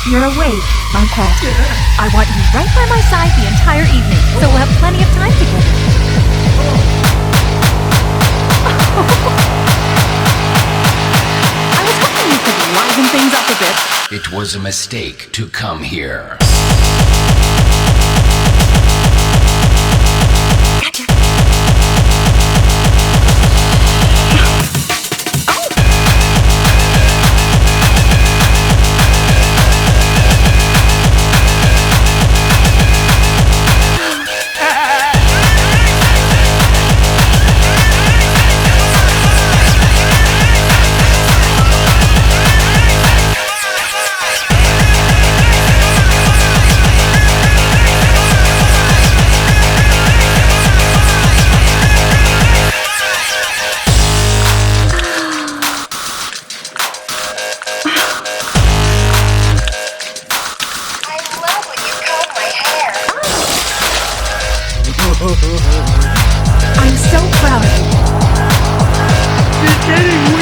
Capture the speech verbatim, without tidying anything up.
You're awake, my pet. I want you right by my side the entire evening, so we'll have plenty of time together. I was hoping you could liven things up a bit. It was a mistake to come here. I'm so proud of you. You're kidding me.